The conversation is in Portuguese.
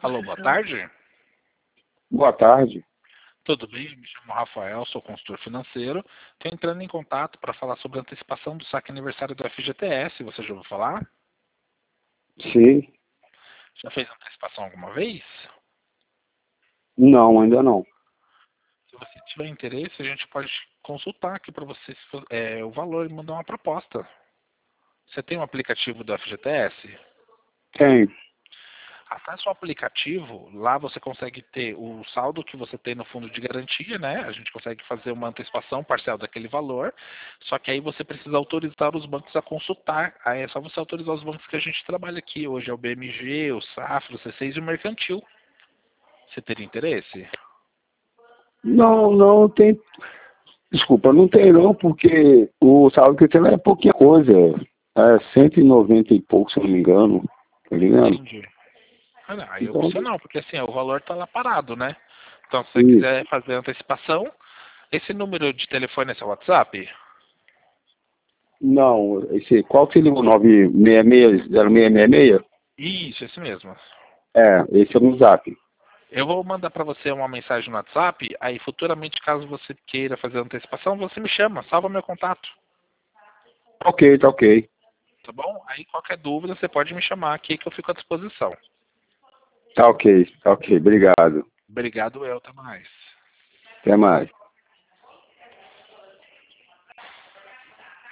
Alô, boa tarde. Boa tarde. Tudo bem? Me chamo Rafael, sou consultor financeiro. Estou entrando em contato para falar sobre a antecipação do saque aniversário do FGTS. Você já ouviu falar? Sim. Já fez antecipação alguma vez? Não, ainda não. Se você tiver interesse, a gente pode consultar aqui para você o valor e mandar uma proposta. Você tem um aplicativo do FGTS? Tem. Acesse o aplicativo, lá você consegue ter o saldo que você tem no fundo de garantia, né? A gente consegue fazer uma antecipação parcial daquele valor, só que aí você precisa autorizar os bancos a consultar. Aí é só você autorizar os bancos que a gente trabalha aqui. Hoje é o BMG, o Safra, o C6 e o Mercantil. Você teria interesse? Não tem. Desculpa, não tem não, porque o salário que eu tenho é pouquinha coisa. É 190 e pouco, se eu não me engano. Tá ligado? Entendi. Ah, não, aí é Então, opcional, porque assim, o valor tá lá parado, né? Então, se você isso. quiser fazer a antecipação, esse número de telefone é seu WhatsApp? Não, qual seria o 966-0666? Isso, esse mesmo. É, esse é no Zap. Eu vou mandar para você uma mensagem no WhatsApp, aí futuramente, caso você queira fazer a antecipação, você me chama, salva meu contato, Ok, tá ok. tá bom? Aí qualquer dúvida você pode me chamar aqui que eu fico à disposição. Tá ok, obrigado. Obrigado, eu, até mais. Até mais.